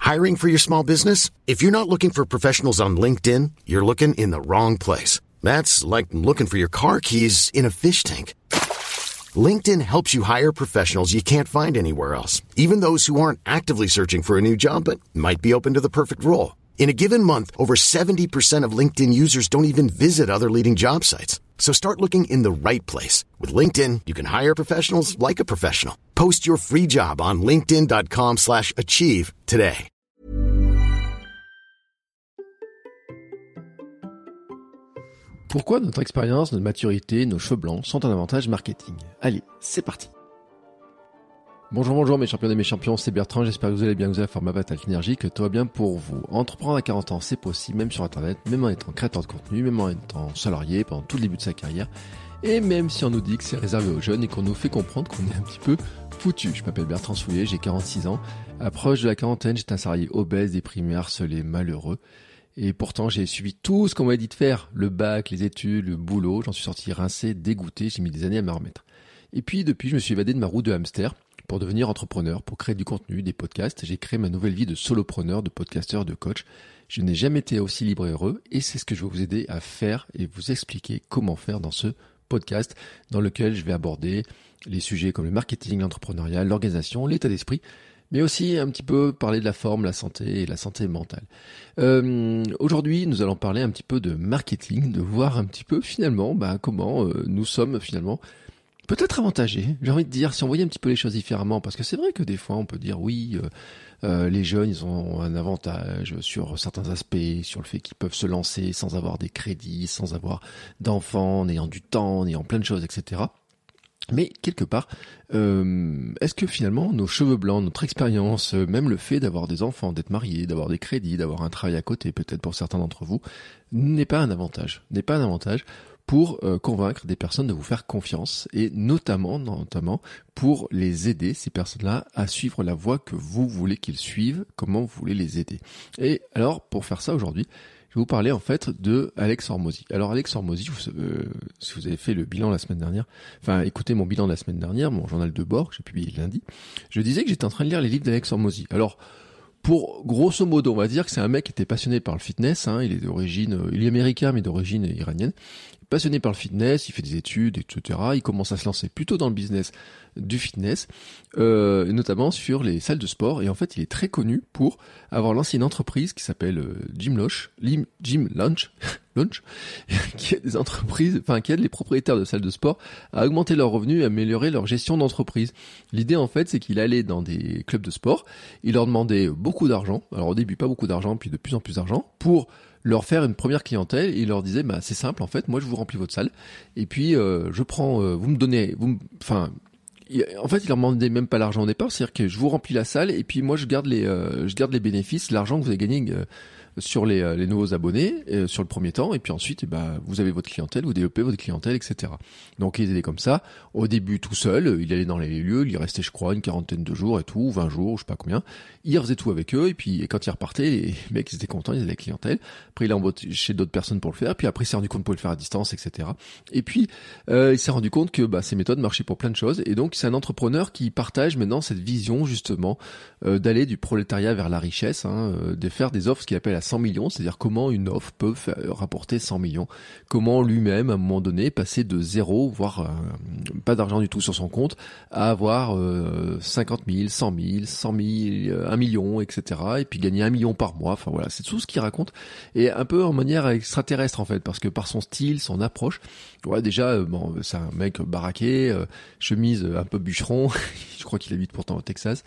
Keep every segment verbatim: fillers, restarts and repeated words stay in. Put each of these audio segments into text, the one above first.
Hiring for your small business? If you're not looking for professionals on LinkedIn, you're looking in the wrong place. That's like looking for your car keys in a fish tank. LinkedIn helps you hire professionals you can't find anywhere else, even those who aren't actively searching for a new job but might be open to the perfect role. In a given month, over seventy percent of LinkedIn users don't even visit other leading job sites. So start looking in the right place. With LinkedIn, you can hire professionals like a professional. Post your free job on linkedin.com slash achieve today. Pourquoi notre expérience, notre maturité, nos cheveux blancs sont un avantage marketing? Allez, c'est parti. Bonjour, bonjour mes champions et mes champions, c'est Bertrand, j'espère que vous allez bien, que vous avez la forme battale énergique, que tout va bien pour vous. Entreprendre à quarante ans, c'est possible, même sur internet, même en étant créateur de contenu, même en étant salarié pendant tout le début de sa carrière, et même si on nous dit que c'est réservé aux jeunes et qu'on nous fait comprendre qu'on est un petit peu foutu. Je m'appelle Bertrand Soulier, j'ai quarante-six ans, approche de la quarantaine, j'étais un salarié obèse, déprimé, harcelé, malheureux. Et pourtant, j'ai suivi tout ce qu'on m'avait dit de faire. Le bac, les études, le boulot. J'en suis sorti rincé, dégoûté. J'ai mis des années à m'en remettre. Et puis, depuis, je me suis évadé de ma roue de hamster pour devenir entrepreneur, pour créer du contenu, des podcasts. J'ai créé ma nouvelle vie de solopreneur, de podcasteur, de coach. Je n'ai jamais été aussi libre et heureux. Et c'est ce que je vais vous aider à faire et vous expliquer comment faire dans ce podcast dans lequel je vais aborder les sujets comme le marketing, l'entrepreneuriat, l'organisation, l'état d'esprit, mais aussi un petit peu parler de la forme, la santé et la santé mentale. Euh, aujourd'hui, nous allons parler un petit peu de marketing, de voir un petit peu finalement bah, comment euh, nous sommes finalement peut-être avantagés. J'ai envie de dire, si on voyait un petit peu les choses différemment, parce que c'est vrai que des fois on peut dire oui, euh, euh, les jeunes ils ont un avantage sur certains aspects, sur le fait qu'ils peuvent se lancer sans avoir des crédits, sans avoir d'enfants, en ayant du temps, en ayant plein de choses, et cetera. Mais quelque part, euh, est-ce que finalement nos cheveux blancs, notre expérience, même le fait d'avoir des enfants, d'être marié, d'avoir des crédits, d'avoir un travail à côté, peut-être pour certains d'entre vous, n'est pas un avantage, n'est pas un avantage pour euh, convaincre des personnes de vous faire confiance et notamment, notamment pour les aider, ces personnes-là, à suivre la voie que vous voulez qu'ils suivent, comment vous voulez les aider. Et alors, pour faire ça aujourd'hui, je vais vous parler en fait de Alex Hormozy. Alors Alex Hormozy, vous, euh, si vous avez fait le bilan la semaine dernière, enfin écoutez mon bilan de la semaine dernière, mon journal de bord que j'ai publié lundi, je disais que j'étais en train de lire les livres d'Alex Hormozy. Alors pour grosso modo, on va dire que c'est un mec qui était passionné par le fitness, hein, il est d'origine, il est américain mais d'origine iranienne, passionné par le fitness, il fait des études, et cetera. Il commence à se lancer plutôt dans le business du fitness, euh, notamment sur les salles de sport. Et en fait, il est très connu pour avoir lancé une entreprise qui s'appelle euh, Gym Launch, Gym Launch, Launch, qui aide des entreprises, enfin qui aide les propriétaires de salles de sport à augmenter leurs revenus et améliorer leur gestion d'entreprise. L'idée en fait, c'est qu'il allait dans des clubs de sport, il leur demandait beaucoup d'argent. Alors au début, pas beaucoup d'argent, puis de plus en plus d'argent pour leur faire une première clientèle. Et il leur disait bah c'est simple en fait, moi je vous remplis votre salle et puis euh, je prends euh, vous me donnez vous enfin en fait il leur demandait même pas l'argent au départ, c'est-à-dire que je vous remplis la salle et puis moi je garde les euh, je garde les bénéfices, l'argent que vous avez gagné euh, sur les, euh, les nouveaux abonnés euh, sur le premier temps, et puis ensuite eh ben, vous avez votre clientèle, vous développez votre clientèle, et cetera. Donc il était comme ça, au début tout seul, il allait dans les lieux, il y restait je crois une quarantaine de jours et tout, vingt jours, je sais pas combien, il refaisait tout avec eux, et puis et quand il repartait, les mecs ils étaient contents, ils avaient la clientèle, après il a embauché chez d'autres personnes pour le faire, puis après il s'est rendu compte pour le faire à distance, et cetera. Et puis euh, il s'est rendu compte que bah, ces méthodes marchaient pour plein de choses, et donc c'est un entrepreneur qui partage maintenant cette vision justement euh, d'aller du prolétariat vers la richesse, hein, euh, de faire des offres ce qu'il appelle à cent millions, c'est-à-dire comment une offre peut faire, rapporter cent millions, comment lui-même à un moment donné passer de zéro, voire euh, pas d'argent du tout sur son compte, à avoir euh, cinquante mille, cent mille, cent mille, un million, et cetera. Et puis gagner un million par mois, enfin voilà, c'est tout ce qu'il raconte, et un peu en manière extraterrestre en fait, parce que par son style, son approche, ouais, déjà, euh, bon, c'est un mec baraqué, euh, chemise un peu bûcheron, je crois qu'il habite pourtant au Texas,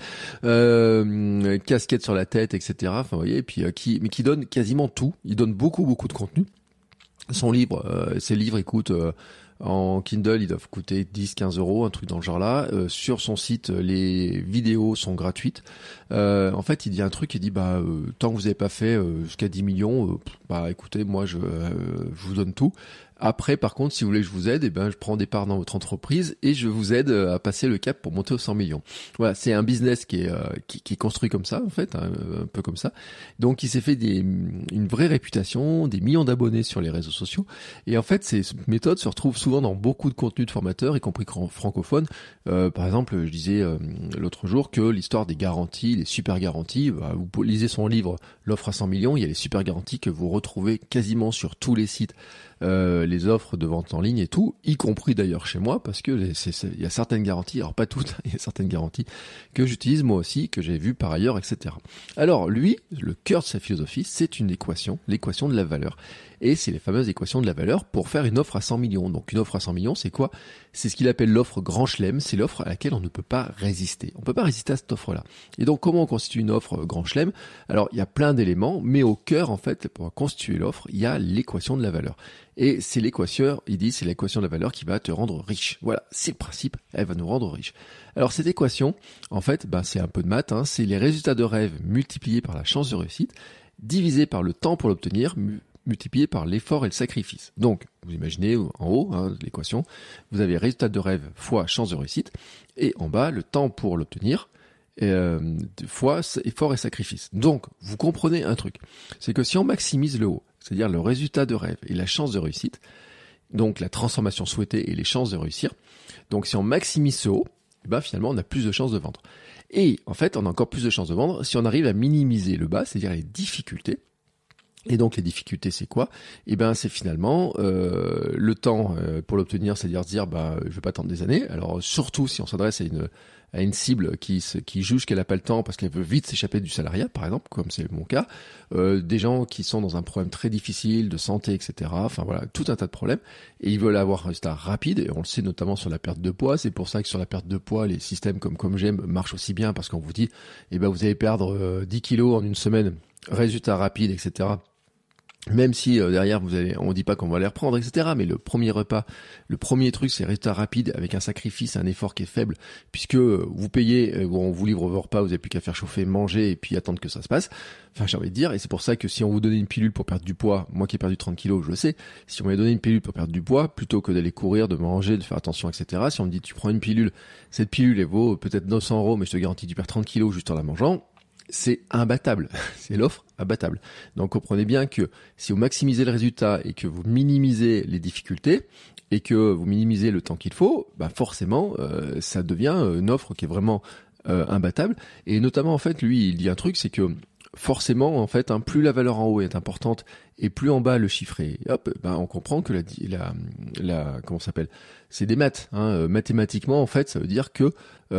euh, casquette sur la tête, et cetera. Enfin, vous voyez, et puis euh, qui, mais qui donne quasiment tout. Il donne beaucoup, beaucoup de contenu. Son livre, euh, ses livres, ils coûtent euh, en Kindle, ils doivent coûter dix, quinze euros, un truc dans le genre-là. Euh, sur son site, les vidéos sont gratuites. Euh, en fait, il dit un truc, il dit bah euh, tant que vous n'avez pas fait euh, jusqu'à dix millions, euh, bah écoutez, moi je, euh, je vous donne tout. Après, par contre, si vous voulez que je vous aide, eh ben, je prends des parts dans votre entreprise et je vous aide à passer le cap pour monter aux cent millions. Voilà, c'est un business qui est, euh, qui, qui est construit comme ça, en fait, hein, un peu comme ça. Donc, il s'est fait des, une vraie réputation, des millions d'abonnés sur les réseaux sociaux. Et en fait, ces méthodes se retrouvent souvent dans beaucoup de contenus de formateurs, y compris francophones. Euh, par exemple, je disais euh, l'autre jour que l'histoire des garanties, les super garanties, bah, vous lisez son livre « L'offre à cent millions », il y a les super garanties que vous retrouvez quasiment sur tous les sites. Euh, les offres de vente en ligne et tout, y compris d'ailleurs chez moi, parce que il y a certaines garanties, alors pas toutes, il y a certaines garanties que j'utilise moi aussi, que j'ai vues par ailleurs, et cetera. Alors lui, le cœur de sa philosophie, c'est une équation, l'équation de la valeur. Et c'est les fameuses équations de la valeur pour faire une offre à cent millions. Donc une offre à cent millions, c'est quoi? C'est ce qu'il appelle l'offre grand chelem, c'est l'offre à laquelle on ne peut pas résister. On ne peut pas résister à cette offre-là. Et donc comment on constitue une offre grand chelem? Alors il y a plein d'éléments, mais au cœur, en fait, pour constituer l'offre, il y a l'équation de la valeur. Et c'est l'équation, il dit, c'est l'équation de la valeur qui va te rendre riche. Voilà, c'est le principe, elle va nous rendre riche. Alors cette équation, en fait, bah, c'est un peu de maths, hein, c'est les résultats de rêve multipliés par la chance de réussite, divisé par le temps pour l'obtenir, multiplié par l'effort et le sacrifice. Donc, vous imaginez en haut, hein, l'équation, vous avez résultat de rêve fois chance de réussite, et en bas, le temps pour l'obtenir, euh, fois effort et sacrifice. Donc, vous comprenez un truc, c'est que si on maximise le haut, c'est-à-dire le résultat de rêve et la chance de réussite, donc la transformation souhaitée et les chances de réussir, donc si on maximise ce haut, eh ben finalement on a plus de chances de vendre. Et en fait, on a encore plus de chances de vendre si on arrive à minimiser le bas, c'est-à-dire les difficultés. Et donc les difficultés, c'est quoi? Eh ben c'est finalement euh, le temps euh, pour l'obtenir, c'est-à-dire se dire bah je vais pas attendre des années. Alors surtout si on s'adresse à une à une cible qui se, qui juge qu'elle a pas le temps parce qu'elle veut vite s'échapper du salariat, par exemple, comme c'est mon cas, euh, des gens qui sont dans un problème très difficile de santé, et cetera. Enfin voilà, tout un tas de problèmes et ils veulent avoir un résultat rapide et on le sait notamment sur la perte de poids. C'est pour ça que sur la perte de poids, les systèmes comme comme j'aime marchent aussi bien parce qu'on vous dit eh ben vous allez perdre euh, dix kilos en une semaine, résultat rapide, et cetera. Même si euh, derrière vous allez, on dit pas qu'on va les reprendre, et cetera. Mais le premier repas, le premier truc, c'est résultat rapide avec un sacrifice, un effort qui est faible, puisque euh, vous payez, euh, on vous livre vos repas, vous n'avez plus qu'à faire chauffer, manger et puis attendre que ça se passe. Enfin, j'ai envie de dire, et c'est pour ça que si on vous donnait une pilule pour perdre du poids, moi qui ai perdu trente kilos, je le sais, si on m'avait donné une pilule pour perdre du poids, plutôt que d'aller courir, de manger, de faire attention, et cetera. Si on me dit tu prends une pilule, cette pilule elle vaut peut-être neuf cents euros, mais je te garantis tu perds trente kilos juste en la mangeant. C'est imbattable, c'est l'offre imbattable. Donc comprenez bien que si vous maximisez le résultat et que vous minimisez les difficultés et que vous minimisez le temps qu'il faut, bah forcément euh, ça devient une offre qui est vraiment euh, imbattable. Et notamment en fait lui il dit un truc, c'est que forcément en fait hein, plus la valeur en haut est importante et plus en bas le chiffre est, hop, ben on comprend que la, la, la comment ça s'appelle, c'est des maths. Hein, mathématiquement en fait ça veut dire que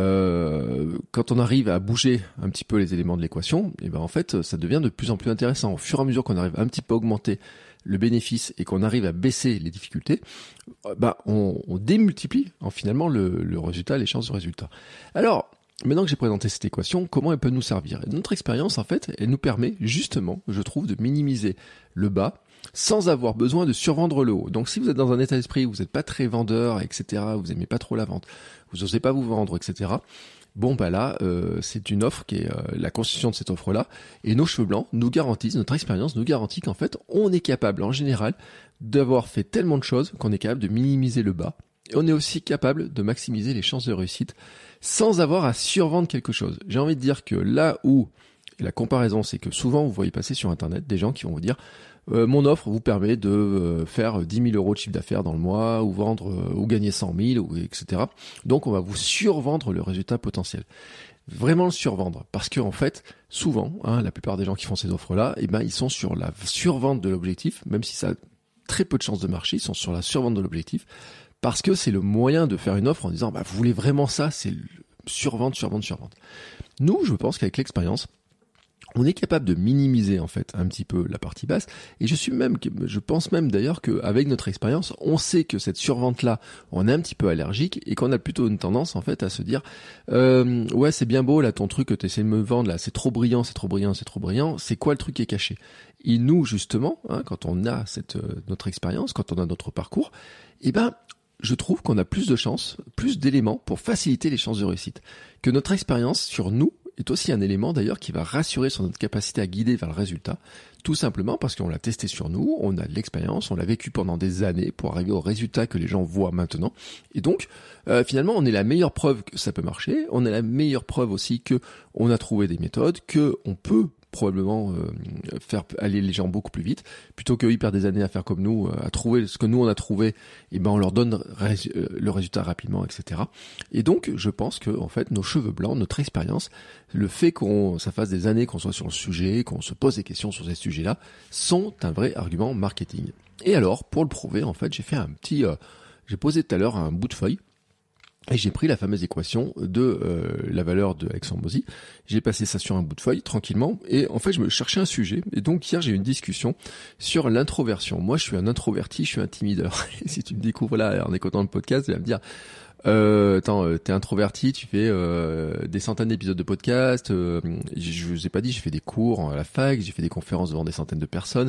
euh, quand on arrive à bouger un petit peu les éléments de l'équation, et ben en fait ça devient de plus en plus intéressant. Au fur et à mesure qu'on arrive un petit peu à augmenter le bénéfice et qu'on arrive à baisser les difficultés, ben on, on démultiplie en finalement le, le résultat, les chances de résultat. Alors maintenant que j'ai présenté cette équation, comment elle peut nous servir? Et notre expérience, en fait, elle nous permet justement, je trouve, de minimiser le bas sans avoir besoin de survendre le haut. Donc si vous êtes dans un état d'esprit où vous n'êtes pas très vendeur, et cetera, vous aimez pas trop la vente, vous n'osez pas vous vendre, et cetera, bon bah là, euh, c'est une offre qui est euh, la constitution de cette offre-là, et nos cheveux blancs nous garantissent, notre expérience nous garantit qu'en fait, on est capable, en général, d'avoir fait tellement de choses qu'on est capable de minimiser le bas. Et on est aussi capable de maximiser les chances de réussite sans avoir à survendre quelque chose. J'ai envie de dire que là où la comparaison, c'est que souvent vous voyez passer sur Internet des gens qui vont vous dire euh, mon offre vous permet de euh, faire dix mille euros de chiffre d'affaires dans le mois ou vendre euh, ou gagner cent mille, ou, et cetera. Donc on va vous survendre le résultat potentiel. Vraiment le survendre, parce que en fait, souvent, hein, la plupart des gens qui font ces offres-là, eh ben ils sont sur la survente de l'objectif, même si ça a très peu de chances de marcher, ils sont sur la survente de l'objectif. Parce que c'est le moyen de faire une offre en disant bah, vous voulez vraiment ça, c'est survente, survente, survente. Nous, je pense qu'avec l'expérience, on est capable de minimiser en fait un petit peu la partie basse. Et je suis même, je pense même d'ailleurs qu'avec notre expérience, on sait que cette survente-là, on est un petit peu allergique et qu'on a plutôt une tendance en fait à se dire euh, ouais c'est bien beau là ton truc que tu essaies de me vendre là, c'est trop brillant, c'est trop brillant, c'est trop brillant. C'est quoi le truc qui est caché? Et nous justement, hein, quand on a cette euh, notre expérience, quand on a notre parcours, eh ben je trouve qu'on a plus de chances, plus d'éléments pour faciliter les chances de réussite. Que notre expérience sur nous est aussi un élément d'ailleurs qui va rassurer sur notre capacité à guider vers le résultat, tout simplement parce qu'on l'a testé sur nous, on a de l'expérience, on l'a vécu pendant des années pour arriver au résultat que les gens voient maintenant. Et donc, euh, finalement, on est la meilleure preuve que ça peut marcher, on est la meilleure preuve aussi que on a trouvé des méthodes, que on peut probablement euh, faire aller les gens beaucoup plus vite, plutôt qu'ils perdent des années à faire comme nous, à trouver ce que nous on a trouvé, et ben on leur donne ré- le résultat rapidement, et cetera. Et donc je pense que en fait nos cheveux blancs, notre expérience, le fait qu'on ça fasse des années qu'on soit sur le sujet, qu'on se pose des questions sur ces sujets-là, sont un vrai argument marketing. Et alors pour le prouver, en fait, j'ai fait un petit, euh, j'ai posé tout à l'heure un bout de feuille. Et j'ai pris la fameuse équation de euh, la valeur de Alexandre-Mozy. J'ai passé ça sur un bout de feuille, tranquillement. Et en fait, je me cherchais un sujet. Et donc, hier, j'ai eu une discussion sur l'introversion. Moi, je suis un introverti, je suis un timideur. Et si tu me découvres là, en écoutant le podcast, tu vas me dire... Euh, attends, euh, t'es introverti, tu fais euh, des centaines d'épisodes de podcast. Euh, je, je vous ai pas dit, j'ai fait des cours à la fac, j'ai fait des conférences devant des centaines de personnes.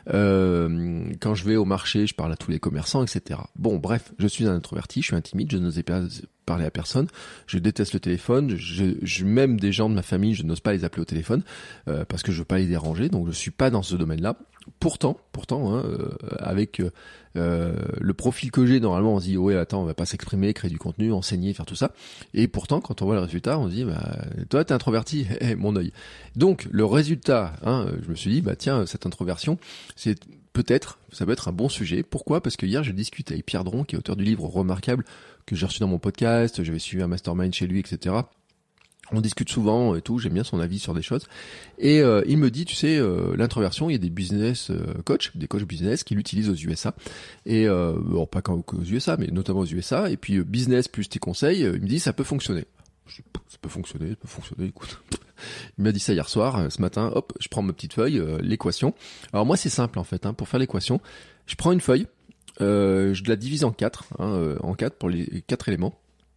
Euh, quand je vais au marché, je parle à tous les commerçants, et cetera. Bon, bref, je suis un introverti, je suis un timide, je n'osais pas parler à personne. Je déteste le téléphone. Je, je même des gens de ma famille, je n'ose pas les appeler au téléphone euh, parce que je veux pas les déranger. Donc, je suis pas dans ce domaine-là. Pourtant, pourtant, hein, euh, avec euh, le profil que j'ai, normalement, on se dit ouais, attends, on va pas s'exprimer, créer du contenu, enseigner, faire tout ça. Et pourtant, quand on voit le résultat, on se dit, bah, toi, t'es introverti, hey, mon œil. Donc, le résultat, hein, je me suis dit, bah tiens, cette introversion, c'est peut-être, ça peut être un bon sujet. Pourquoi ? Parce que hier, j'ai discuté avec Pierre Dron, qui est auteur du livre Remarquable, que j'ai reçu dans mon podcast. J'avais suivi un mastermind chez lui, et cetera. On discute souvent et tout, j'aime bien son avis sur des choses. Et euh, il me dit, tu sais, euh, l'introversion, il y a des business euh, coachs, des coachs business qui l'utilisent aux U S A. Et euh, bon, pas qu'aux U S A, mais notamment aux U S A. Et puis euh, business plus tes conseils, euh, il me dit, ça peut fonctionner. Je dis, ça peut fonctionner, ça peut fonctionner, écoute. Il m'a dit ça hier soir, euh, ce matin, hop, je prends ma petite feuille, euh, l'équation. Alors moi, c'est simple en fait, hein, pour faire l'équation. Je prends une feuille, euh, je la divise en quatre, hein, euh, en quatre pour les quatre éléments.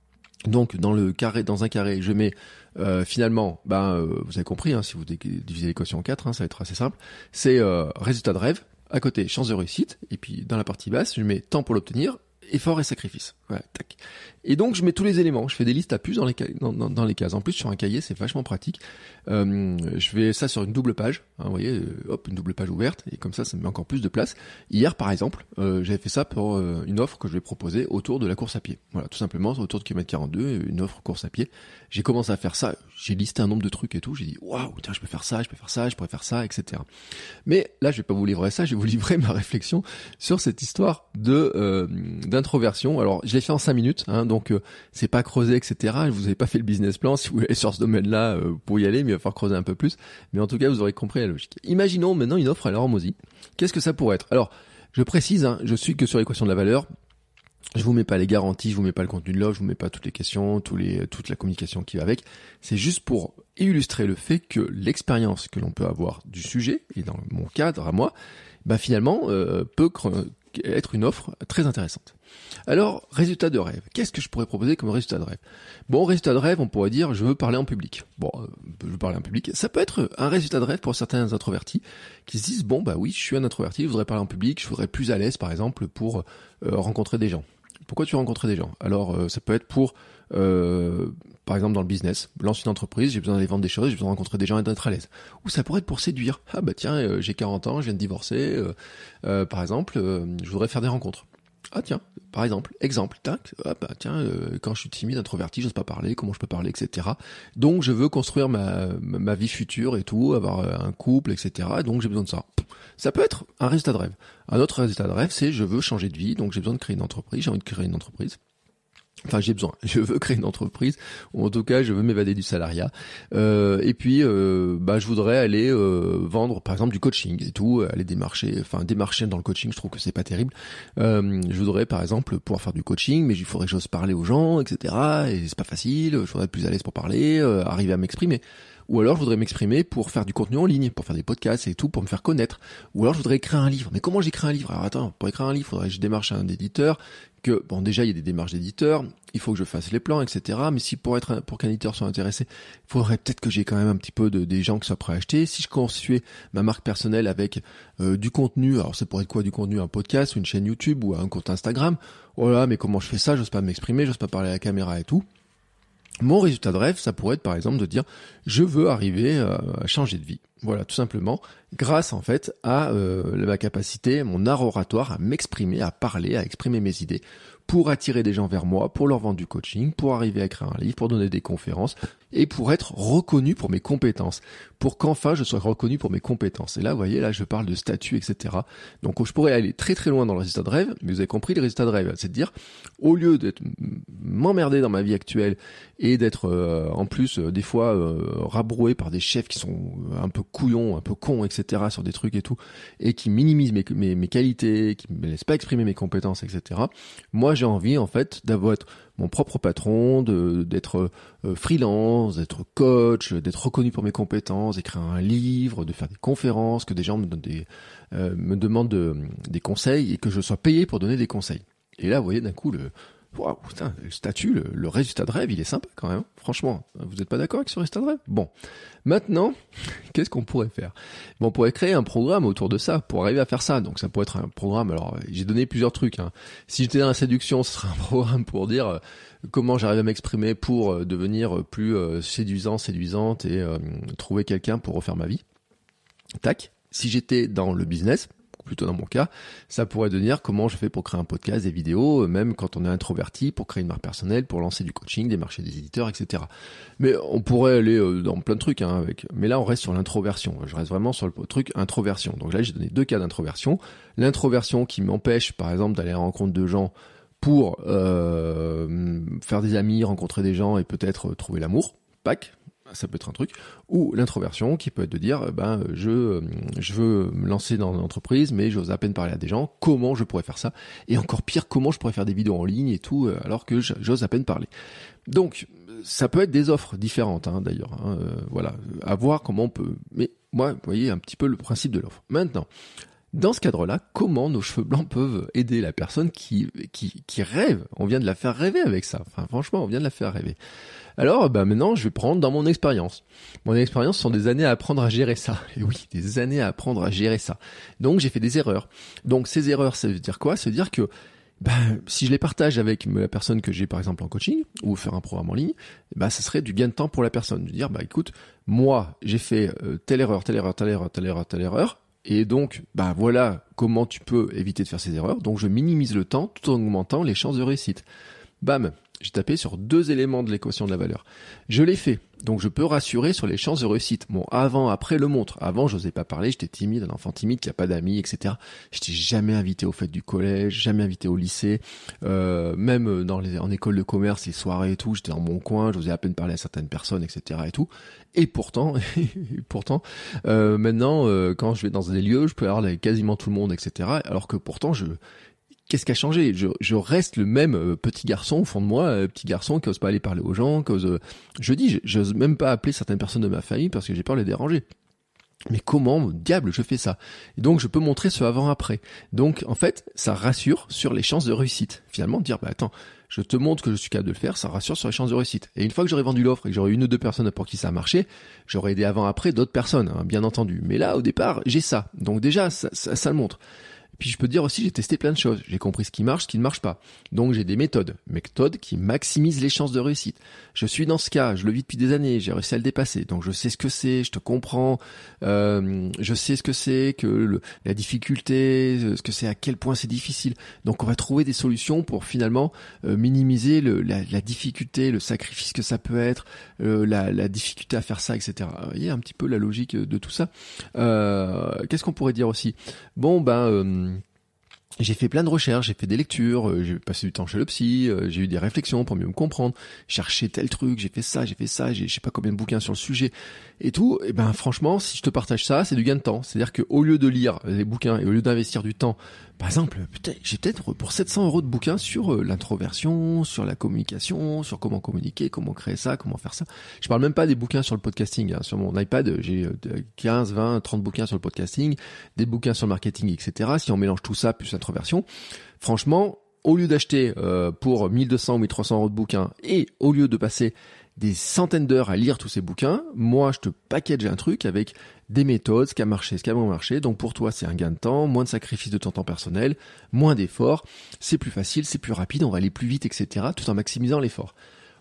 Donc dans le carré, dans un carré, je mets euh, finalement, ben euh, vous avez compris, hein, si vous divisez l'équation en quatre, hein, ça va être assez simple. C'est euh, résultat de rêve, à côté chance de réussite, et puis dans la partie basse, je mets temps pour l'obtenir, effort et sacrifice. Voilà, tac. Et donc je mets tous les éléments, je fais des listes à puces dans les ca- dans, dans, dans les cases. En plus sur un cahier, c'est vachement pratique. Euh, je fais ça sur une double page, hein, vous voyez, euh, hop, une double page ouverte, et comme ça, ça me met encore plus de place. Hier, par exemple, euh, j'avais fait ça pour euh, une offre que je vais proposer autour de la course à pied. Voilà, tout simplement autour de kilomètre quarante-deux, une offre course à pied. J'ai commencé à faire ça, j'ai listé un nombre de trucs et tout. J'ai dit waouh, tiens, je peux faire ça, je peux faire ça, je pourrais faire ça, et cetera. Mais là, je vais pas vous livrer ça, je vais vous livrer ma réflexion sur cette histoire de euh, d'introversion. Alors, je l'ai fait en cinq minutes, hein, donc euh, c'est pas creusé, et cetera. Vous avez pas fait le business plan. Si vous allez sur ce domaine-là, euh, pour y aller, mais il va falloir creuser un peu plus. Mais en tout cas, vous aurez compris la logique. Imaginons maintenant une offre à Laurent Mozy. Qu'est-ce que ça pourrait être ? Alors, je précise, hein, je suis que sur l'équation de la valeur. Je vous mets pas les garanties, je vous mets pas le contenu de l'offre, je vous mets pas toutes les questions, tous les, toute la communication qui va avec. C'est juste pour illustrer le fait que l'expérience que l'on peut avoir du sujet, et dans mon cadre à moi, bah finalement euh, peut cre- être une offre très intéressante. Alors, résultat de rêve. Qu'est-ce que je pourrais proposer comme résultat de rêve ? Bon, résultat de rêve, on pourrait dire, je veux parler en public. Bon, euh, je veux parler en public. Ça peut être un résultat de rêve pour certains introvertis qui se disent, bon, bah oui, je suis un introverti, je voudrais parler en public, je voudrais plus à l'aise, par exemple, pour euh, rencontrer des gens. Pourquoi tu veux rencontrer des gens ? Alors, euh, ça peut être pour, euh, par exemple, dans le business, lance une entreprise, j'ai besoin d'aller vendre des choses, j'ai besoin de rencontrer des gens et d'être à l'aise. Ou ça pourrait être pour séduire. Ah bah tiens, euh, j'ai quarante ans, je viens de divorcer, euh, euh, par exemple, euh, je voudrais faire des rencontres. Ah tiens, par exemple, exemple, tac, ah bah tiens, euh, quand je suis timide, introverti, j'ose pas parler, comment je peux parler, et cetera. Donc je veux construire ma, ma, ma vie future et tout, avoir un couple, et cetera. Donc j'ai besoin de ça. Ça peut être un résultat de rêve. Un autre résultat de rêve, c'est je veux changer de vie, donc j'ai besoin de créer une entreprise, j'ai envie de créer une entreprise. Enfin, j'ai besoin. Je veux créer une entreprise, ou en tout cas, je veux m'évader du salariat. Euh, et puis, euh, bah, je voudrais aller euh, vendre, par exemple, du coaching et tout, aller démarcher. Enfin, démarcher dans le coaching, je trouve que c'est pas terrible. Euh, je voudrais, par exemple, pouvoir faire du coaching, mais il faudrait que j'ose parler aux gens, et cetera. Et c'est pas facile. Je voudrais être plus à l'aise pour parler, euh, arriver à m'exprimer. Ou alors je voudrais m'exprimer pour faire du contenu en ligne, pour faire des podcasts et tout, pour me faire connaître. Ou alors je voudrais écrire un livre. Mais comment j'écris un livre ? Alors attends, pour écrire un livre, il faudrait que je démarche un éditeur, que, bon déjà il y a des démarches d'éditeurs, il faut que je fasse les plans, et cetera. Mais si pour être pour qu'un éditeur soit intéressé, il faudrait peut-être que j'ai quand même un petit peu de des gens qui soient prêts à acheter. Si je constituais ma marque personnelle avec euh, du contenu, alors ça pourrait être quoi du contenu ? Un podcast, ou une chaîne YouTube, ou un compte Instagram. Oh là, mais comment je fais ça ? J'ose pas m'exprimer, j'ose pas parler à la caméra et tout. Mon résultat de rêve, ça pourrait être par exemple de dire je veux arriver à changer de vie. Voilà, tout simplement, grâce en fait à euh, ma capacité, mon art oratoire, à m'exprimer, à parler, à exprimer mes idées, pour attirer des gens vers moi, pour leur vendre du coaching, pour arriver à écrire un livre, pour donner des conférences, et pour être reconnu pour mes compétences, pour qu'enfin je sois reconnu pour mes compétences. Et là, vous voyez, là je parle de statut, et cetera. Donc je pourrais aller très très loin dans le résultat de rêve, mais vous avez compris le résultat de rêve, c'est de dire, au lieu d'être m'emmerder dans ma vie actuelle, et d'être euh, en plus euh, des fois euh, rabroué par des chefs qui sont un peu couillons, un peu cons, et cetera sur des trucs et tout, et qui minimisent mes, mes, mes qualités, qui me laissent pas exprimer mes compétences, et cetera. Moi, j'ai envie en fait d'avoir être mon propre patron, de d'être euh, freelance, d'être coach, d'être reconnu pour mes compétences, d'écrire un livre, de faire des conférences, que des gens me donnent des euh, me demandent de, des conseils et que je sois payé pour donner des conseils. Et là, vous voyez d'un coup le Waouh, putain, le statut, le, le résultat de rêve, il est sympa quand même. Franchement, vous n'êtes pas d'accord avec ce résultat de rêve? Bon, maintenant, qu'est-ce qu'on pourrait faire? Bon, on pourrait créer un programme autour de ça pour arriver à faire ça. Donc ça pourrait être un programme. Alors, j'ai donné plusieurs trucs. Hein. Si j'étais dans la séduction, ce serait un programme pour dire euh, comment j'arrive à m'exprimer pour euh, devenir plus euh, séduisant, séduisante et euh, trouver quelqu'un pour refaire ma vie. Tac. Si j'étais dans le business, plutôt dans mon cas, ça pourrait devenir comment je fais pour créer un podcast, des vidéos, même quand on est introverti, pour créer une marque personnelle, pour lancer du coaching, démarcher des éditeurs, et cetera. Mais on pourrait aller dans plein de trucs, hein, avec. Mais là, on reste sur l'introversion. Je reste vraiment sur le truc introversion. Donc là, j'ai donné deux cas d'introversion. L'introversion qui m'empêche, par exemple, d'aller à la rencontre de gens pour euh, faire des amis, rencontrer des gens et peut-être trouver l'amour. Pac. Ça peut être un truc, ou l'introversion qui peut être de dire ben je je veux me lancer dans une entreprise mais j'ose à peine parler à des gens, comment je pourrais faire ça, et encore pire, comment je pourrais faire des vidéos en ligne et tout alors que j'ose à peine parler. Donc ça peut être des offres différentes, hein, d'ailleurs, hein, euh, voilà, à voir comment on peut, mais moi vous voyez un petit peu le principe de l'offre. Maintenant, dans ce cadre-là, comment nos cheveux blancs peuvent aider la personne qui qui qui rêve? On vient de la faire rêver avec ça, enfin franchement on vient de la faire rêver. Alors, bah maintenant, je vais prendre dans mon expérience. Mon expérience sont des années à apprendre à gérer ça. Et oui, des années à apprendre à gérer ça. Donc, j'ai fait des erreurs. Donc, ces erreurs, ça veut dire quoi? Ça veut dire que, bah, si je les partage avec la personne que j'ai, par exemple, en coaching, ou faire un programme en ligne, bah, ça serait du gain de temps pour la personne. De dire, bah, écoute, moi, j'ai fait euh, telle erreur, telle erreur, telle erreur, telle erreur, telle erreur. Et donc, bah, voilà comment tu peux éviter de faire ces erreurs. Donc, je minimise le temps tout en augmentant les chances de réussite. Bam! J'ai tapé sur deux éléments de l'équation de la valeur. Je l'ai fait, donc je peux rassurer sur les chances de réussite. Bon, avant, après le montre. Avant, j'osais pas parler, j'étais timide, un enfant timide qui a pas d'amis, et cetera. J'étais jamais invité aux fêtes du collège, jamais invité au lycée, euh, même dans les, en école de commerce, les soirées et tout, j'étais dans mon coin, j'osais à peine parler à certaines personnes, et cetera. et tout. Et pourtant, et pourtant, euh, maintenant, euh, quand je vais dans des lieux, je peux avoir avec quasiment tout le monde, et cetera. Alors que pourtant, je Qu'est-ce qui a changé? je, je reste le même euh, petit garçon au fond de moi, euh, petit garçon qui ose pas aller parler aux gens, qui ose, euh, je dis, j'ose même pas appeler certaines personnes de ma famille parce que j'ai peur de les déranger. Mais comment, diable, je fais ça? Et donc, je peux montrer ce avant-après. Donc, en fait, ça rassure sur les chances de réussite. Finalement, dire, bah attends, je te montre que je suis capable de le faire, ça rassure sur les chances de réussite. Et une fois que j'aurai vendu l'offre et que j'aurai une ou deux personnes pour qui ça a marché, j'aurai aidé avant-après d'autres personnes, hein, bien entendu. Mais là, au départ, j'ai ça. Donc déjà, ça, ça, ça le montre. Puis je peux dire aussi, j'ai testé plein de choses. J'ai compris ce qui marche, ce qui ne marche pas. Donc j'ai des méthodes. Méthodes qui maximisent les chances de réussite. Je suis dans ce cas, je le vis depuis des années, j'ai réussi à le dépasser. Donc je sais ce que c'est, je te comprends. Euh, je sais ce que c'est, que le, la difficulté, ce que c'est, à quel point c'est difficile. Donc on va trouver des solutions pour finalement euh, minimiser le, la, la difficulté, le sacrifice que ça peut être, euh, la, la difficulté à faire ça, et cetera. Vous voyez un petit peu la logique de tout ça. Euh, qu'est-ce qu'on pourrait dire aussi? Bon, ben... Euh, j'ai fait plein de recherches, j'ai fait des lectures, euh, j'ai passé du temps chez le psy, euh, j'ai eu des réflexions pour mieux me comprendre, cherché tel truc, j'ai fait ça, j'ai fait ça, j'ai je sais pas combien de bouquins sur le sujet et tout. Et ben franchement, si je te partage ça, c'est du gain de temps. C'est-à-dire que au lieu de lire les bouquins et au lieu d'investir du temps, par exemple, peut-être j'ai peut-être pour sept cents euros de bouquins sur euh, l'introversion, sur la communication, sur comment communiquer, comment créer ça, comment faire ça. Je parle même pas des bouquins sur le podcasting. Hein. Sur mon iPad, j'ai quinze, vingt, trente bouquins sur le podcasting, des bouquins sur le marketing, et cetera. Si on mélange tout ça plus l'introversion, franchement, au lieu d'acheter euh, pour mille deux cents ou mille trois cents euros de bouquins et au lieu de passer des centaines d'heures à lire tous ces bouquins, moi je te package un truc avec des méthodes, ce qui a marché, ce qui a moins marché. Donc pour toi c'est un gain de temps, moins de sacrifice de ton temps personnel, moins d'efforts, c'est plus facile, c'est plus rapide, on va aller plus vite, et cetera. tout en maximisant l'effort.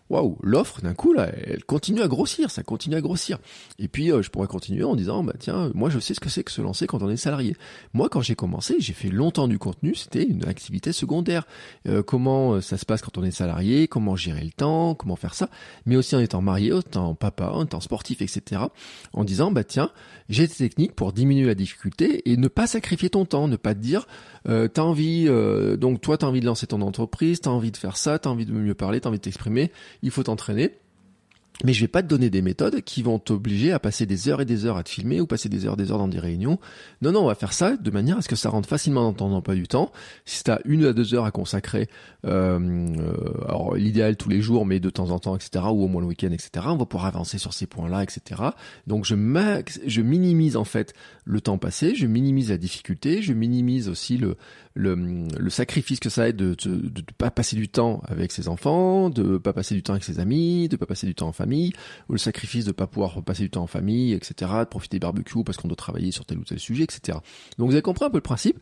waouh, l'offre d'un coup là, elle continue à grossir, ça continue à grossir. Et puis euh, je pourrais continuer en disant bah tiens, moi je sais ce que c'est que se lancer quand on est salarié. Moi quand j'ai commencé, j'ai fait longtemps du contenu, c'était une activité secondaire. Euh, comment ça se passe quand on est salarié, comment gérer le temps, comment faire ça, mais aussi en étant marié, en étant papa, en étant sportif, et cetera. En disant bah tiens, j'ai des techniques pour diminuer la difficulté et ne pas sacrifier ton temps, ne pas te dire euh, t'as envie, euh, donc toi t'as envie de lancer ton entreprise, t'as envie de faire ça, t'as envie de mieux parler, t'as envie de t'exprimer. Il faut t'entraîner, mais je vais pas te donner des méthodes qui vont t'obliger à passer des heures et des heures à te filmer ou passer des heures et des heures dans des réunions. Non, non, on va faire ça de manière à ce que ça rentre facilement dans ton emploi du temps. Si tu as une à deux heures à consacrer, euh, euh, alors l'idéal tous les jours, mais de temps en temps, et cetera, ou au moins le week-end, et cetera, on va pouvoir avancer sur ces points-là, et cetera. Donc je, max, je minimise en fait le temps passé, je minimise la difficulté, je minimise aussi le Le, le sacrifice que ça est de ne pas passer du temps avec ses enfants, de pas passer du temps avec ses amis, de pas passer du temps en famille, ou le sacrifice de pas pouvoir passer du temps en famille, et cetera, de profiter barbecue parce qu'on doit travailler sur tel ou tel sujet, et cetera. Donc vous avez compris un peu le principe.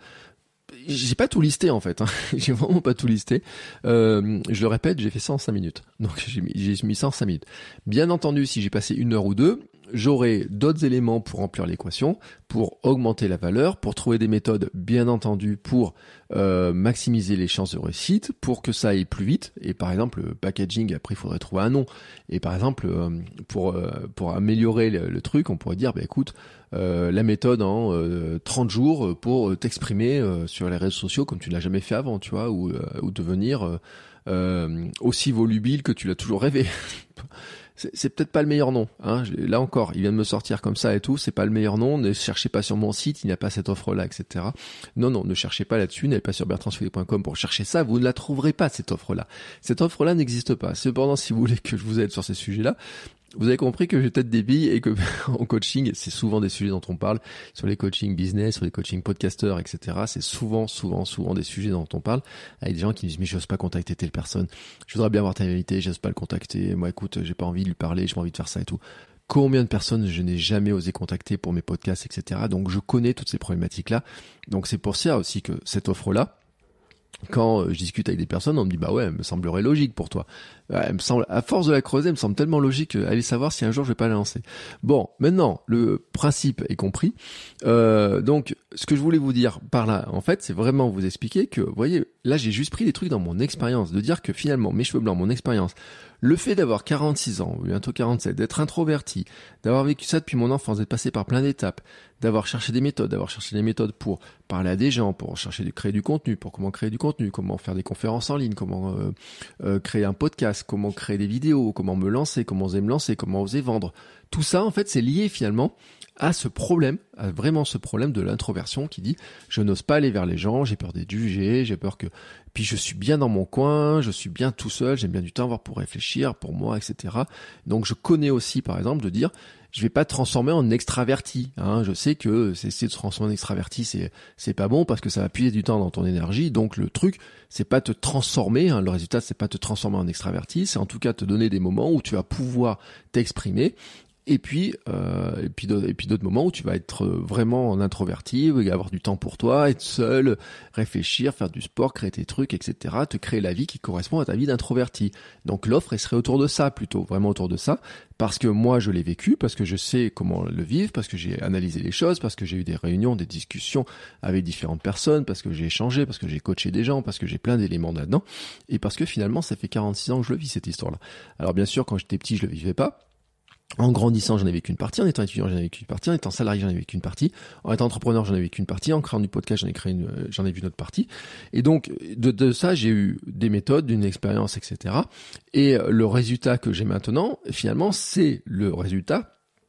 J'ai pas tout listé en fait, hein. J'ai vraiment pas tout listé. Euh, je le répète, j'ai fait ça en cinq minutes. Donc j'ai mis, j'ai mis ça en cinq minutes. Bien entendu, si j'ai passé une heure ou deux, j'aurai d'autres éléments pour remplir l'équation, pour augmenter la valeur, pour trouver des méthodes, bien entendu, pour euh, maximiser les chances de réussite, pour que ça aille plus vite. Et par exemple, le packaging, après, il faudrait trouver un nom. Et par exemple, euh, pour euh, pour améliorer le, le truc, on pourrait dire, bah écoute, euh, la méthode en euh, trente jours pour t'exprimer euh, sur les réseaux sociaux comme tu ne l'as jamais fait avant, tu vois, ou, euh, ou devenir euh, euh, aussi volubile que tu l'as toujours rêvé. C'est, c'est peut-être pas le meilleur nom, hein. Là encore, il vient de me sortir comme ça et tout, c'est pas le meilleur nom, ne cherchez pas sur mon site, il n'y a pas cette offre-là, et cetera. Non, non, ne cherchez pas là-dessus, n'allez pas sur bertrand soulier point com pour chercher ça, vous ne la trouverez pas, cette offre-là. Cette offre-là n'existe pas. Cependant, si vous voulez que je vous aide sur ces sujets-là, vous avez compris que j'ai peut-être des billes et que en coaching, c'est souvent des sujets dont on parle, sur les coachings business, sur les coachings podcasteurs, et cetera. C'est souvent, souvent, souvent des sujets dont on parle, avec des gens qui me disent mais j'ose pas contacter telle personne, je voudrais bien avoir ta vérité, j'ose pas le contacter, moi écoute, j'ai pas envie de lui parler, j'ai pas envie de faire ça et tout. Combien de personnes je n'ai jamais osé contacter pour mes podcasts, et cetera. Donc je connais toutes ces problématiques-là. Donc c'est pour ça aussi que cette offre-là, quand je discute avec des personnes, on me dit bah ouais, elle me semblerait logique pour toi. Elle me semble, à force de la creuser, elle me semble tellement logique. Allez savoir si un jour je vais pas la lancer. Bon, maintenant le principe est compris. Euh, donc ce que je voulais vous dire par là, en fait, c'est vraiment vous expliquer que, vous voyez, là j'ai juste pris des trucs dans mon expérience, de dire que finalement mes cheveux blancs, mon expérience, le fait d'avoir quarante-six ans, bientôt quarante-sept, d'être introverti, d'avoir vécu ça depuis mon enfance, d'être passé par plein d'étapes, d'avoir cherché des méthodes, d'avoir cherché des méthodes pour parler à des gens, pour chercher de créer du contenu, pour comment créer du contenu, comment faire des conférences en ligne, comment euh, euh, créer un podcast, comment créer des vidéos, comment me lancer, comment oser me lancer, comment oser vendre. Tout ça, en fait, c'est lié finalement à ce problème, à vraiment ce problème de l'introversion qui dit je n'ose pas aller vers les gens, j'ai peur d'être jugé, j'ai peur que... Puis je suis bien dans mon coin, je suis bien tout seul, j'aime bien du temps avoir pour réfléchir, pour moi, et cetera. Donc je connais aussi, par exemple, de dire je vais pas te transformer en extraverti. Hein. Je sais que c'est essayer de se transformer en extraverti, c'est c'est pas bon parce que ça va puiser du temps dans ton énergie. Donc le truc, c'est pas te transformer. Hein. Le résultat, c'est pas te transformer en extraverti, c'est en tout cas te donner des moments où tu vas pouvoir t'exprimer. Et puis, euh, et puis, d'autres, et puis d'autres moments où tu vas être vraiment en introverti, avoir du temps pour toi, être seul, réfléchir, faire du sport, créer tes trucs, et cetera. Te créer la vie qui correspond à ta vie d'introverti. Donc l'offre, elle serait autour de ça plutôt, vraiment autour de ça, parce que moi je l'ai vécu, parce que je sais comment le vivre, parce que j'ai analysé les choses, parce que j'ai eu des réunions, des discussions avec différentes personnes, parce que j'ai échangé, parce que j'ai coaché des gens, parce que j'ai plein d'éléments là-dedans, et parce que finalement ça fait quarante-six ans que je le vis cette histoire-là. Alors bien sûr, quand j'étais petit, je le vivais pas. En grandissant, j'en ai vécu une partie. En étant étudiant, j'en ai vécu une partie. En étant salarié, j'en ai vécu une partie. En étant entrepreneur, j'en ai vécu une partie. En créant du podcast, j'en ai créé une, j'en ai vu une autre partie. Et donc, de, de ça, j'ai eu des méthodes, une expérience, et cetera. Et le résultat que j'ai maintenant, finalement, c'est le résultat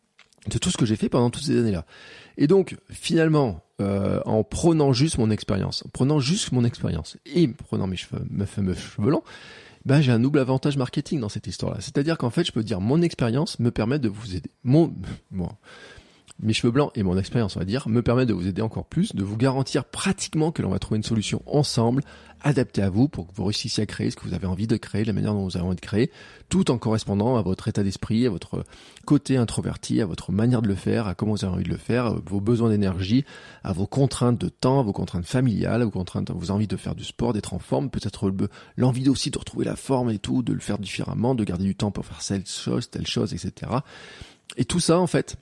de tout ce que j'ai fait pendant toutes ces années-là. Et donc, finalement, euh, en prenant juste mon expérience, en prenant juste mon expérience et en prenant mes cheveux, mes fameux cheveux blancs, ben j'ai un double avantage marketing dans cette histoire-là. C'est-à-dire qu'en fait, je peux dire mon expérience me permet de vous aider. Mon, bon, Mes cheveux blancs et mon expérience, on va dire, me permettent de vous aider encore plus, de vous garantir pratiquement que l'on va trouver une solution ensemble, adaptée à vous pour que vous réussissiez à créer ce que vous avez envie de créer, la manière dont vous avez envie de créer, tout en correspondant à votre état d'esprit, à votre côté introverti, à votre manière de le faire, à comment vous avez envie de le faire, à vos besoins d'énergie, à vos contraintes de temps, à vos contraintes familiales, à vos contraintes, à vos envies de faire du sport, d'être en forme, peut-être l'envie aussi de retrouver la forme et tout, de le faire différemment, de garder du temps pour faire telle chose, telle chose, et cetera. Et tout ça, en fait,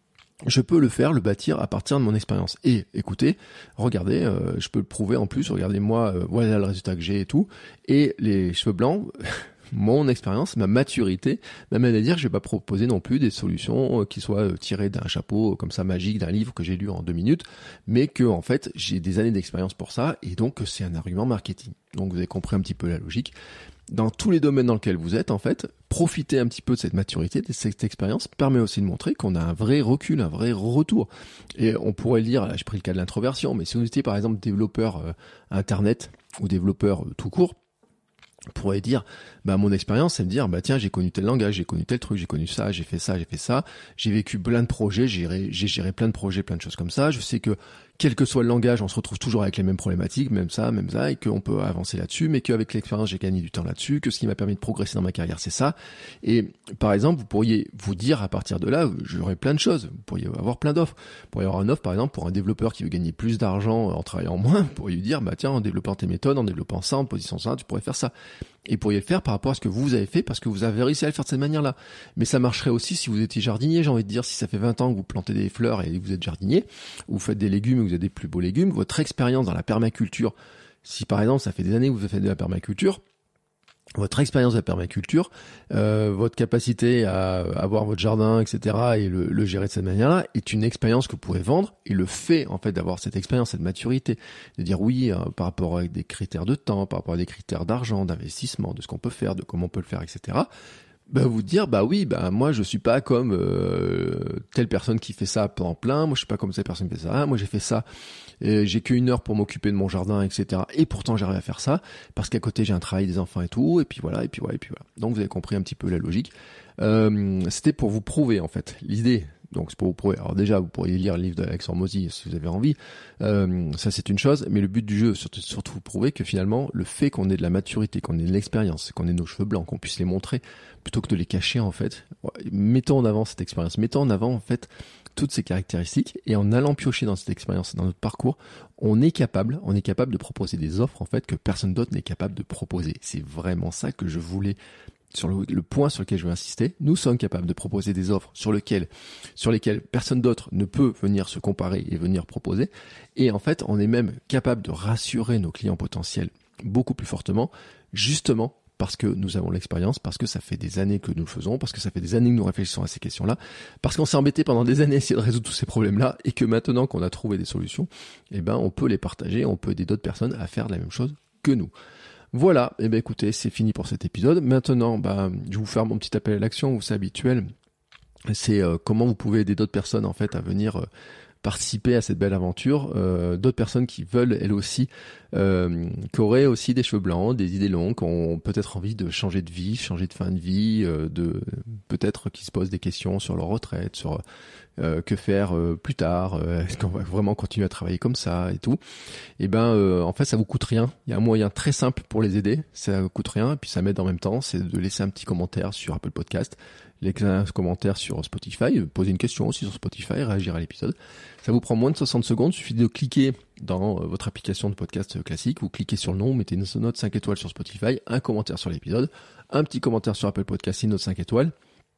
je peux le faire, le bâtir à partir de mon expérience. Et écoutez, regardez, euh, je peux le prouver en plus, regardez-moi, euh, voilà le résultat que j'ai et tout. Et les cheveux blancs, mon expérience, ma maturité, m'amène à dire que je vais pas proposer non plus des solutions qui soient tirées d'un chapeau comme ça magique, d'un livre que j'ai lu en deux minutes, mais que en fait j'ai des années d'expérience pour ça et donc c'est un argument marketing. Donc vous avez compris un petit peu la logique. Dans tous les domaines dans lesquels vous êtes, en fait, profiter un petit peu de cette maturité, de cette expérience, permet aussi de montrer qu'on a un vrai recul, un vrai retour. Et on pourrait le dire, là j'ai pris le cas de l'introversion, mais si vous étiez par exemple développeur euh, internet ou développeur euh, tout court, on pourrait dire, bah mon expérience, c'est de dire, bah tiens, j'ai connu tel langage, j'ai connu tel truc, j'ai connu ça, j'ai fait ça, j'ai fait ça, j'ai vécu plein de projets, j'ai géré, j'ai géré plein de projets, plein de choses comme ça. Je sais que quel que soit le langage, on se retrouve toujours avec les mêmes problématiques, même ça, même ça, et qu'on peut avancer là-dessus, mais qu'avec l'expérience, j'ai gagné du temps là-dessus, que ce qui m'a permis de progresser dans ma carrière, c'est ça. Et par exemple, vous pourriez vous dire à partir de là, j'aurais plein de choses, vous pourriez avoir plein d'offres. Vous pourriez avoir une offre, par exemple, pour un développeur qui veut gagner plus d'argent en travaillant moins, vous pourriez lui dire, bah tiens, en développant tes méthodes, en développant ça, en positionnant ça, tu pourrais faire ça. Et vous pourriez le faire par rapport à ce que vous avez fait, parce que vous avez réussi à le faire de cette manière-là. Mais ça marcherait aussi si vous étiez jardinier, j'ai envie de dire, si ça fait vingt ans que vous plantez des fleurs et que vous êtes jardinier, ou vous faites des légumes et que vous avez des plus beaux légumes, votre expérience dans la permaculture, si par exemple ça fait des années que vous faites de la permaculture, votre expérience de la permaculture, euh, votre capacité à avoir votre jardin, et cetera, et le, le gérer de cette manière-là, est une expérience que vous pouvez vendre, et le fait, en fait, d'avoir cette expérience, cette maturité, de dire oui, euh, par rapport à des critères de temps, par rapport à des critères d'argent, d'investissement, de ce qu'on peut faire, de comment on peut le faire, et cetera, bah vous dire bah oui bah moi je suis pas comme euh, telle personne qui fait ça en plein, moi je suis pas comme cette personne qui fait ça, moi j'ai fait ça, et j'ai qu'une heure pour m'occuper de mon jardin, etc. Et pourtant j'arrive à faire ça parce qu'à côté j'ai un travail, des enfants et tout, et puis voilà et puis voilà et puis voilà. Donc vous avez compris un petit peu la logique. Euh, c'était pour vous prouver en fait l'idée. Donc c'est pour vous prouver. Alors déjà, vous pourriez lire le livre d'Alexandre Mozy si vous avez envie. Euh, ça c'est une chose, mais le but du jeu, c'est surtout, surtout vous prouver que finalement, le fait qu'on ait de la maturité, qu'on ait de l'expérience, qu'on ait nos cheveux blancs, qu'on puisse les montrer, plutôt que de les cacher en fait, mettons en avant cette expérience, mettons en avant en fait toutes ces caractéristiques, et en allant piocher dans cette expérience, dans notre parcours, on est capable, on est capable de proposer des offres en fait que personne d'autre n'est capable de proposer. C'est vraiment ça que je voulais. Sur le, le point sur lequel je veux insister, nous sommes capables de proposer des offres sur lesquelles, sur lesquelles personne d'autre ne peut venir se comparer et venir proposer. Et en fait, on est même capable de rassurer nos clients potentiels beaucoup plus fortement, justement parce que nous avons l'expérience, parce que ça fait des années que nous le faisons, parce que ça fait des années que nous réfléchissons à ces questions-là, parce qu'on s'est embêté pendant des années à essayer de résoudre tous ces problèmes-là, et que maintenant qu'on a trouvé des solutions, eh ben, on peut les partager, on peut aider d'autres personnes à faire la même chose que nous. Voilà, et eh ben écoutez, c'est fini pour cet épisode. Maintenant, bah, je vais vous faire mon petit appel à l'action, vous c'est habituel. C'est euh, comment vous pouvez aider d'autres personnes en fait à venir euh, participer à cette belle aventure. Euh, d'autres personnes qui veulent elles aussi, euh, qui auraient aussi des cheveux blancs, des idées longues, qui ont peut-être envie de changer de vie, changer de fin de vie, euh, de peut-être qui se posent des questions sur leur retraite, sur Euh, que faire euh, plus tard, euh, est-ce qu'on va vraiment continuer à travailler comme ça et tout. Et ben euh, en fait ça vous coûte rien, il y a un moyen très simple pour les aider, ça vous coûte rien et puis ça m'aide en même temps, c'est de laisser un petit commentaire sur Apple Podcast, laisser un commentaire sur Spotify, poser une question aussi sur Spotify, réagir à l'épisode. Ça vous prend moins de soixante secondes, il suffit de cliquer dans euh, votre application de podcast classique, vous cliquez sur le nom, mettez une note cinq étoiles sur Spotify, un commentaire sur l'épisode, un petit commentaire sur Apple Podcast, une note cinq étoiles.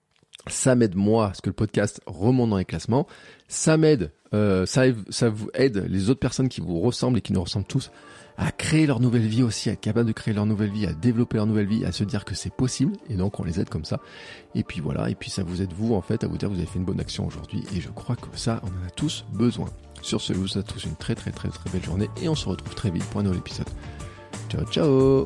Ça m'aide moi, parce que le podcast remonte dans les classements. Ça m'aide, euh, ça, ça vous aide les autres personnes qui vous ressemblent et qui nous ressemblent tous à créer leur nouvelle vie aussi, à être capable de créer leur nouvelle vie, à développer leur nouvelle vie, à se dire que c'est possible. Et donc on les aide comme ça. Et puis voilà, et puis ça vous aide vous en fait à vous dire que vous avez fait une bonne action aujourd'hui. Et je crois que ça, on en a tous besoin. Sur ce, je vous souhaite tous une très très très très belle journée et on se retrouve très vite pour un nouvel épisode. Ciao ciao.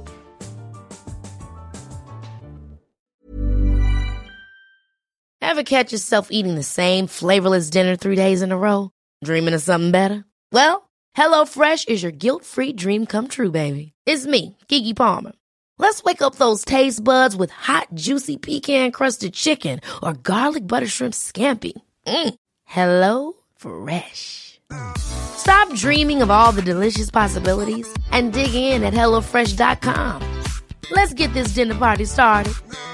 Ever catch yourself eating the same flavorless dinner three days in a row? Dreaming of something better? Well, HelloFresh is your guilt-free dream come true, baby. It's me, Keke Palmer. Let's wake up those taste buds with hot, juicy pecan-crusted chicken or garlic butter shrimp scampi. Mm. Hello Fresh. Stop dreaming of all the delicious possibilities and dig in at hello fresh dot com. Let's get this dinner party started.